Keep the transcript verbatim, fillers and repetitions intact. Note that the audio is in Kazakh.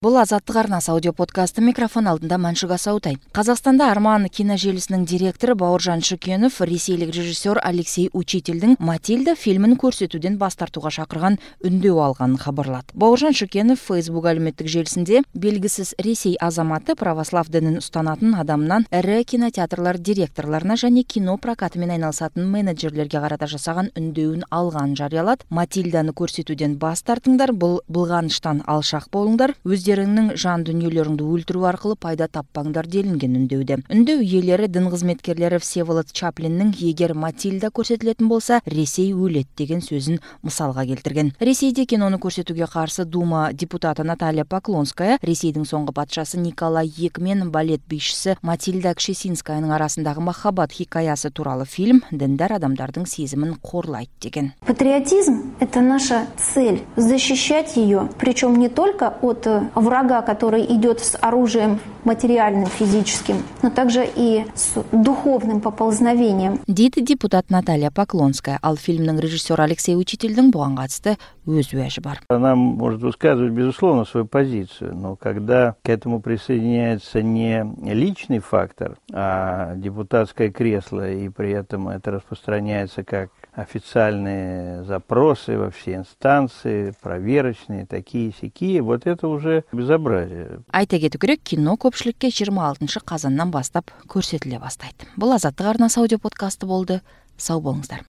Бұл азаттық арнасы аудио подкасты, микрофон алдында Маншуга Саутай. Қазақстанда Арман киножелісінің директоры Бауыржан Шүкенов ресейлік режиссер Алексей Учительдің «Матильда» фильмін көрсетуден бас тартуға шақырған үндеу алғанын хабарлады. Бауыржан Шүкенов Facebook әлеуметтік желісінде белгісіз Ресей азаматы православ дінін ұстанатын адамнан ірі кинотеатрлар директорларына және кино прокатымен айналысатын менеджерлерге қарата жасаған үндеуін алған жариялады. «Матильданы» көрсетуден бас тартыңдар, бұл былғаныштан алшақ болыңдар, өздеріңнің жан дүниелеріңді өлтіру арқылы пайда таппаңдар делінген үндеуде. Үндеу иелері дін қызметкерлері Всеволод Чаплиннің егер «Матильда» көрсетілетін болса, Ресей өледі деген сөзін мысалға келтірген. Ресейде киноны көрсетуге қарсы Дума депутаты Наталья Поклонская, Ресейдің соңғы патшасы Николай екі мен балет бишісі Матильда Кшесинскаяның арасындағы махаббат хикаясы туралы фильм діндар адамдардың сезімін қорлайды деген. Патриотизм – это наша цель, защищать ее, причем не только от врага, который идет с оружием материальным, физическим, но также и с духовным поползновением. Дейді депутат Наталья Поклонская, ал фильмнің режиссері Алексей Учительдің бұған қатысты өз уәжі бар. Она может высказывать, безусловно, свою позицию, но когда к этому присоединяется не личный фактор, а депутатское кресло, и при этом это распространяется как официальные запросы во все инстанции, проверочные, такие-сякие, вот это уже безобразие. Айта кету керек, кино көпшілікке жиырма алтыншы қазаннан бастап көрсетіле бастайды. Бұл азаттық арнасы аудио подкасты болды. Сау болыңыздар.